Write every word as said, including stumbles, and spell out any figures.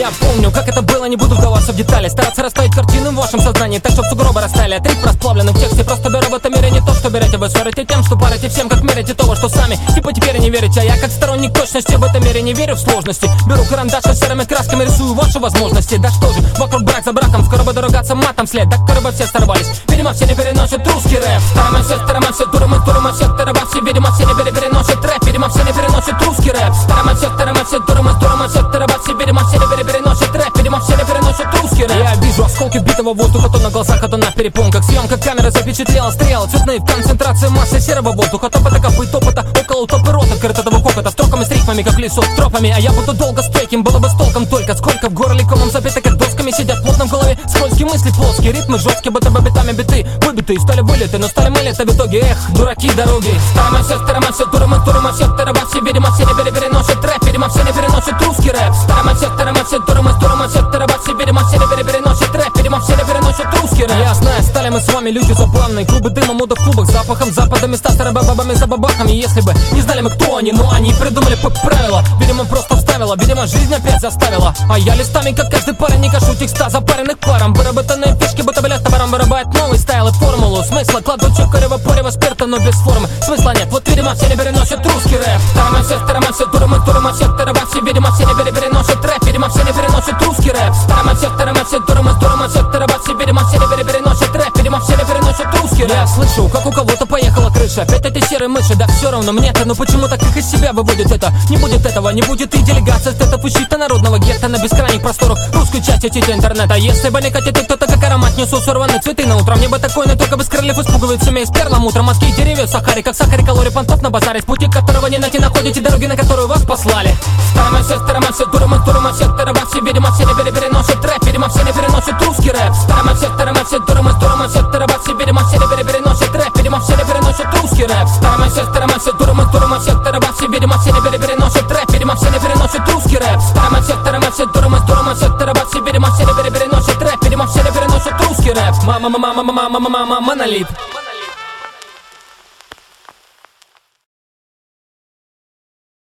Я помню, как это было, не буду вдаваться в детали. Стараться расставить картину в вашем сознании так, чтоб сугробы растаяли. Отрыв расплавленный в тексте, просто беру в этом мире не то, что берете. Вы ссорите тем, что парите всем, как мерите того, что сами типа теперь не верите. А я как сторонник точности в этом мире не верю в сложности. Беру карандаш и серыми красками рисую ваши возможности. Да что же, вокруг брак за браком, скоро буду ругаться матом вслед. Так скоро бы все сорвались, видимо все не переносят русский рэп. Старым все, старым все, туром и туром все, старого все, видимо все не переносят рэп. Видимо все не переносят русский рэп. Старым все, старым все, туром и туром все, старого все, видимо все не переносят рэп. Видимо все не переносят русский рэп. Я вижу осколки битого воздуха то на глазах, а то на перепонках. Съемка камеры запечатлела стрелы цветные в концентрации массы серого воздуха. Топота, копыт, топота, около топы рот открыт этого кокота. Строками с рифмами, как лесу с тропами. А я буду долго стойким, было бы с толком только. Сколько в горле комом забито, как досками сидят плотно в голове. Скользкие мысли плоские, ритмы жесткие, будто бы битами биты. Выбитые, стали вылеты, но стали мы лето в итоге. Эх, дураки дороги. Старым все, старым все, туром и туром все, старого все, видимо все не переносят рэп. Видимо все не переносят русский рэп. Старым все, старым все, туром и туром все, старого все, видимо все не переносят рэп. Видимо все не переносят русский рэп. Я знаю, стали мы с вами люди забавные. Клубы дыма, мода в клубах, запахом запада, места старобабабами за бабахами. Если бы не знали мы, кто они, но они придумали по правила. Видимо просто вставила, видимо жизнь опять заставила. А я листами, как каждый парень, не кашу текста запаренных паром. Выработанные фишки, будто бы товаром вырабатывает новый стайл и формулу. Смысла кладут чукарево, порево, спирта, но без формы. Смысла нет, вот видимо все не переносят русский рэп. Старым все, старым все, туром и туром все, старого все, видимо все не переносят рэп. Видимо все не переносят русский рэп. Старым все, старым все, туром и туром все, старого все, видимо все не переносят рэп. Видимо все не переносят русский рэп. Я слышу, как у кого-то поехала крыша. Опять эти серые мыши, да все равно мне-то. Но почему так их из себя выводит это? Не будет этого, не будет и делегация стетов и щита народного гетто на бескрайних просторах русской части сети интернета. Если бы не хотите кто-то как аромат несу сорванные цветы на утро. Мне бы такой, но только без крыльев испугивает семей с перламутром. Морские деревья в Сахаре, как сахаре, калорий понтов на базаре. С пути которого не найти, находите дороги, на которую вас послали. Старым все, старым все, туром и туром все, старого все, видимо все не переносят рэп. Видимо все не переносят русский рэп. Старым все, старым все, туром и туром все, старого все, видимо все не переносят рэп. Видимо все не переносят русский рэп. Старым все, старым все, туром и туром все, старого все, видимо все не переносят рэп. Видимо все не переносят русский рэп. Старым все, старым все, туром и туром все, старого все, видимо все не переносят рэп. Видимо все не переносят русский рэп. Мама, мама, мама, мама, мама, монолит.